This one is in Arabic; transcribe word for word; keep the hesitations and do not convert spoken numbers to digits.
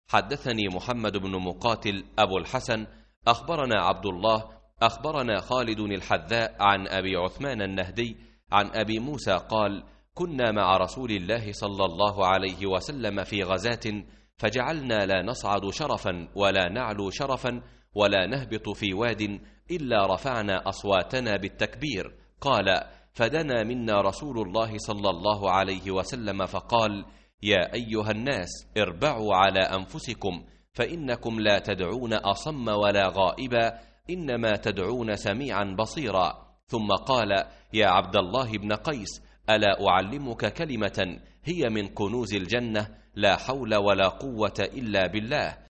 حدثني محمد بن مقاتل أبو الحسن أخبرنا عبد الله أخبرنا خالد الحذاء عن أبي عثمان النهدي عن أبي موسى قال: كنا مع رسول الله صلى الله عليه وسلم في غزاة، فجعلنا لا نصعد شرفا ولا نعلو شرفا ولا نهبط في واد إلا رفعنا أصواتنا بالتكبير. قال: فدنا منا رسول الله صلى الله عليه وسلم فقال: يا أيها الناس اربعوا على أنفسكم، فإنكم لا تدعون أصم ولا غائبا، إنما تدعون سميعا بصيرا. ثم قال: يا عبد الله بن قيس، ألا أعلمك كلمة هي من كنوز الجنة، لا حول ولا قوة إلا بالله،